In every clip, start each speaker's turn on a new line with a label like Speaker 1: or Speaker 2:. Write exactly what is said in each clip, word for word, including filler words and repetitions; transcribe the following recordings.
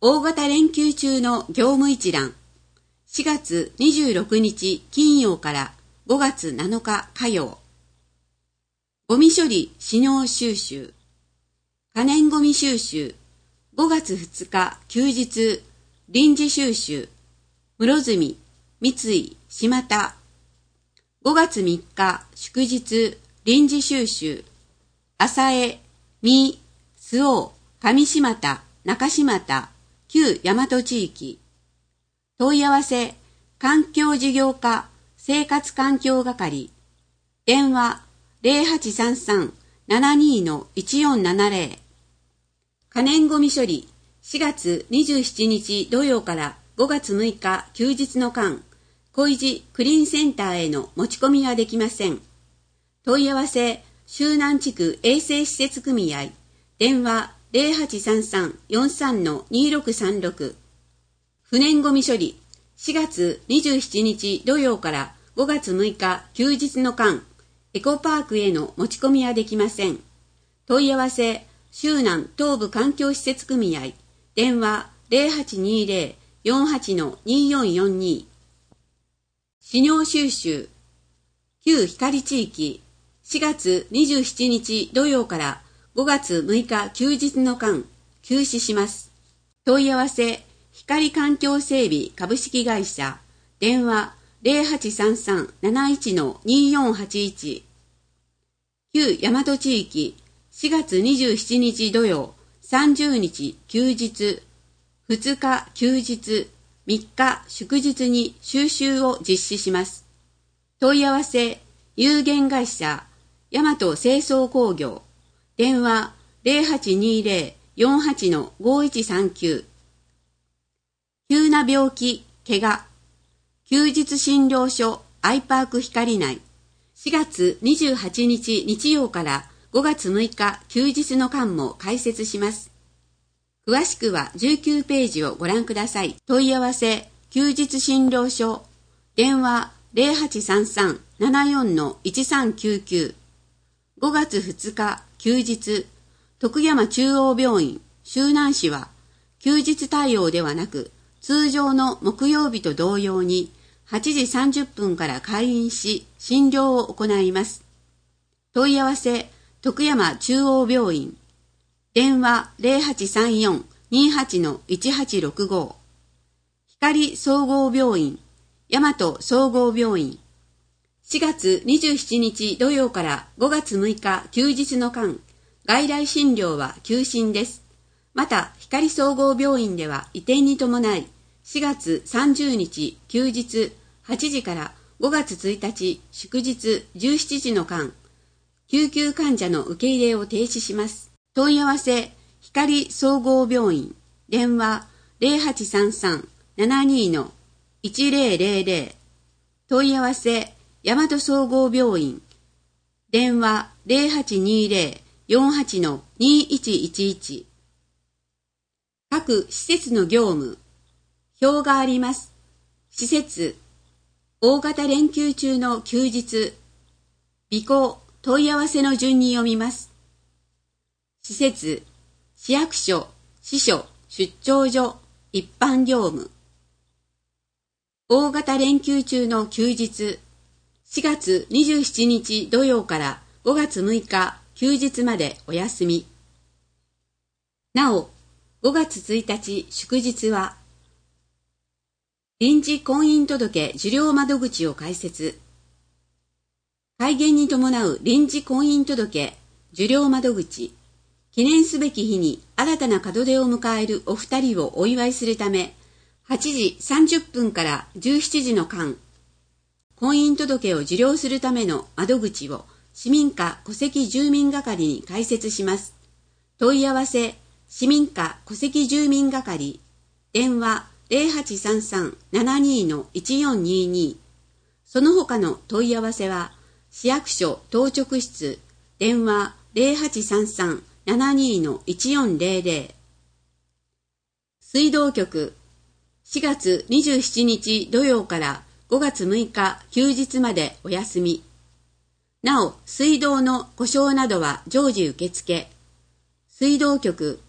Speaker 1: 大型連休中の業務一覧。しがつにじゅうろくにち金曜からごがつなのか火曜。ゴミ処理資料収集。可燃ゴミ収集。ごがつふつか休日臨時収集。室積、三井、島田。ごがつみっか祝日臨時収集。浅江、三、周防、上島田、中島田、旧大和地域。問い合わせ、環境事業課生活環境係。電話、ゼロはちさんさん ななにー いちよんななゼロ。可燃ゴミ処理、しがつにじゅうしちにち土曜からごがつむいか休日の間、小石クリーンセンターへの持ち込みはできません。問い合わせ、周南地区衛生施設組合。電話、ゼロはちさんさん よんさん にろくさんろく。不燃ゴミ処理、しがつにじゅうしちにち土曜からごがつむいか休日の間、エコパークへの持ち込みはできません。問い合わせ、周南東部環境施設組合。電話、ゼロはちにゼロ よんはち によんよんに。資料収集、旧光地域。しがつにじゅうしちにち土曜からごがつむいか休日の間、休止します。問い合わせ、光環境整備株式会社。電話、ゼロはちさんさん なないち によんはちいち。旧大和地域。しがつにじゅうしちにち土曜、さんじゅうにち休日、ふつか休日、みっか祝日に収集を実施します。問い合わせ、有限会社、大和清掃工業。電話、ゼロはちにゼロ よんはち ごいちさんきゅう。急な病気、怪我。休日診療所、アイパーク光内。しがつにじゅうはちにち日曜からごがつむいか休日の間も開設します。詳しくはじゅうきゅうページをご覧ください。問い合わせ、休日診療所。電話、ゼロはちさんさん ななよん いちさんきゅうきゅう。ごがつふつか休日、徳山中央病院周南市は休日対応ではなく通常の木曜日と同様にはちじさんじゅっぷんから開院し診療を行います。問い合わせ、徳山中央病院。電話 ゼロはちさんよん にはち いちはちろくご。光総合病院、大和総合病院。しがつにじゅうしちにち土曜からごがつむいか休日の間、外来診療は休診です。また、光総合病院では移転に伴い、しがつさんじゅうにち休日はちじからごがつついたち祝日じゅうしちじの間、救急患者の受け入れを停止します。問い合わせ、光総合病院。電話、ゼロはちさんさん ななにー いちゼロゼロゼロ。問い合わせ、大和総合病院。電話、ゼロはちにゼロ よんはち にいちいちいち。各施設の業務。表があります。施設、大型連休中の休日。備考、問い合わせの順に読みます。施設、市役所、支所、出張所、一般業務。大型連休中の休日。しがつにじゅうしちにち土曜からごがつむいか休日までお休み。なお、ごがつついたち祝日は、臨時婚姻届受領窓口を開設。改元に伴う臨時婚姻届受領窓口。記念すべき日に新たな門出を迎えるお二人をお祝いするため、はちじさんじゅっぷんからじゅうしちじの間、婚姻届を受領するための窓口を市民課戸籍住民係に開設します。問い合わせ、市民課戸籍住民係。電話、ゼロはちさんさん ななにー いちよんにに。その他の問い合わせは、市役所当直室。電話、ゼロはちさんさん ななにー いちよんゼロゼロ。水道局。しがつにじゅうしちにち土曜からごがつむいか休日までお休み。なお、水道の故障などは常時受付。水道局、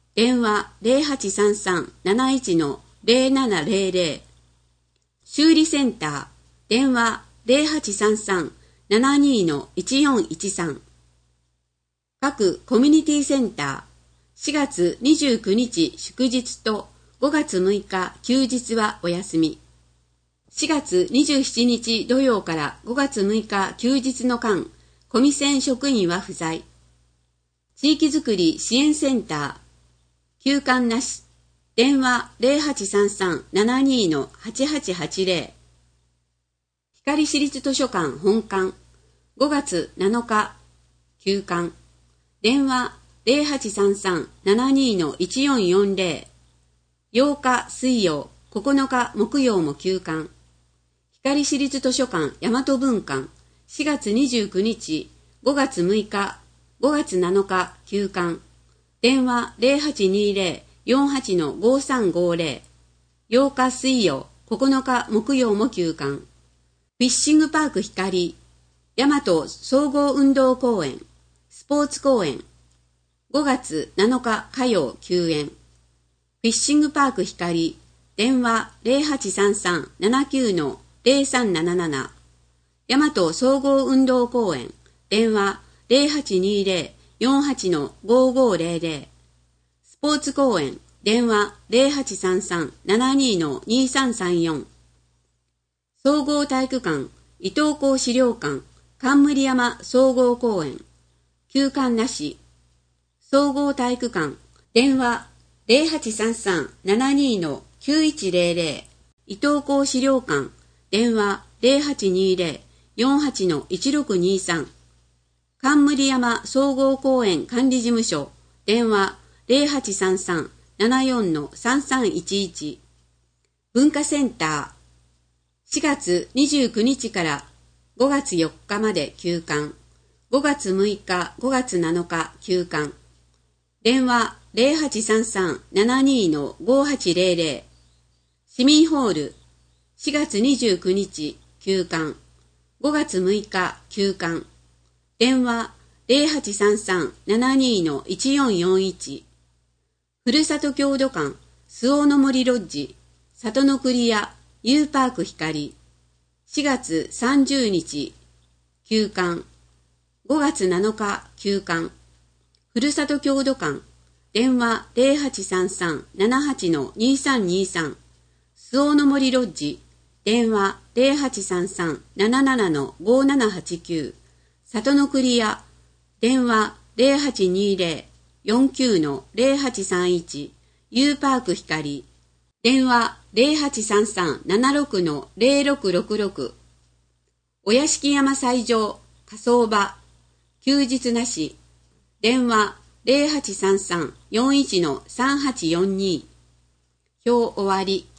Speaker 1: 電話 ゼロはちさんさん なないち ゼロななゼロゼロ。修理センター、電話 ゼロはちさんさん ななに いちよんいちさん。各コミュニティセンター、しがつにじゅうくにち祝日とごがつむいか休日はお休み。しがつにじゅうしちにち土曜からごがつむいか休日の間、コミセン職員は不在。地域づくり支援センター、休館なし、電話 ゼロはちさんさん ななに はちはちはちゼロ。光市立図書館本館、ごがつなのか休館、電話 ゼロはちさんさん ななに いちよんよんゼロ。ようか水曜、ここのか木曜も休館。光市立図書館大和文館、しがつにじゅうくにち、ごがつむいか、ごがつなのか休館。電話 ゼロはちにゼロ よんはち ごさんごゼロ。ようか水曜、ここのか木曜も休館。フィッシングパーク光、大和総合運動公園、スポーツ公園。ごがつなのか火曜休園。フィッシングパーク光、電話 ゼロはちさんさん ななきゅう ゼロさんなななな。大和総合運動公園、電話 ゼロはちにゼロ よんはち ごごゼロゼロ。スポーツ公園、電話 ゼロはちさんさん ななに にさんさんよん。総合体育館、伊東港資料館、冠山総合公園、休館なし。総合体育館、電話ゼロはちさんさん ななに きゅういちゼロゼロ。伊東港資料館、電話ゼロはちにゼロ よんはち いちろくにさん。冠山総合公園管理事務所、電話ゼロはちさんさん ななよん さんさんいちいち。文化センター、しがつにじゅうくにちからごがつよっかまで休館。ごがつむいか、ごがつなのか休館。電話ゼロはちさんさん ななに ごはちゼロゼロ。市民ホール、しがつにじゅうくにち休館。ごがつむいか休館。電話ゼロはちさんさん ななに いちよんよんいち。ふるさと郷土館、周防の森ロッジ、里の栗屋、ユーパーク光。しがつさんじゅうにち休館。ごがつなのか休館。ふるさと郷土館、電話ゼロはちさんさん ななはち にさんにさん。周防の森ロッジ、電話ゼロはちさんさん なななな ごななはちきゅう。里の栗屋、電話ゼロはちにゼロ よんきゅう ゼロはちさんいち。ユーパーク光、電話ゼロはちさんさん ななろく ゼロろくろくろく。お屋敷山斎場、火葬場、休日なし、電話ゼロはちさんさん よんいち さんはちよんに。表終わり。